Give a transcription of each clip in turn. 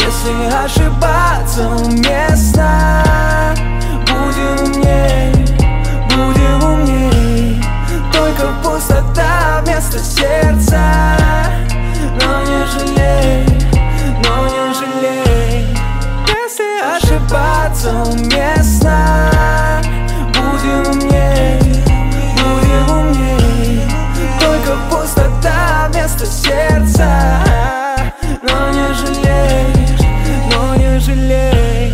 Если ошибаться уместно, будем умней. Только пустота вместо сердца. Но не жалей, не жалей. Если ошибаться уместно, будем умней. Только пустота вместо сердца. Но не жалей, не жалей.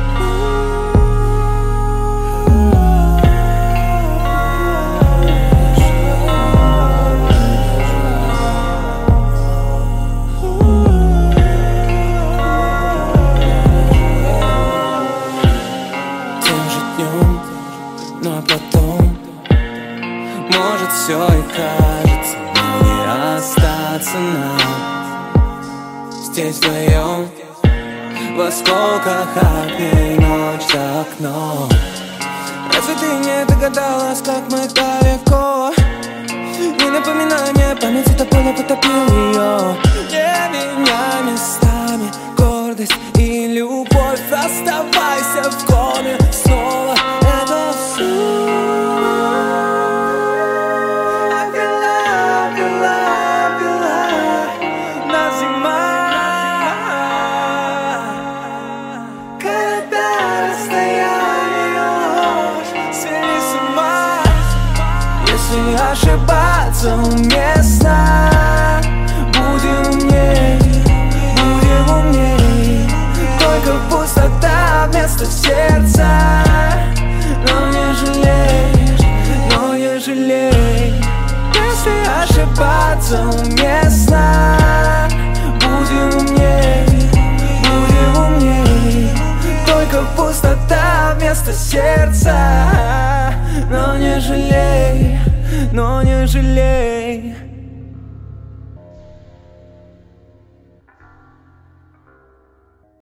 Но потом, может, все и кажется, но не остаться нам здесь вдвоем, в осколках огней, ночь за окном. Разве ты не догадалась, как мы далеко? Не напоминание, память это поле потопил ее. Не меня местами гордость и любовь. Оставайся в коме снова. Это все. На зима, когда расстояние ложь, свели с ума. Если ошибаться уместно, будем умней. Только пустота вместо сердца. Но не жалей. Если ошибаться уместно, будем умней. Только пустота вместо сердца. Но не жалей, не жалей.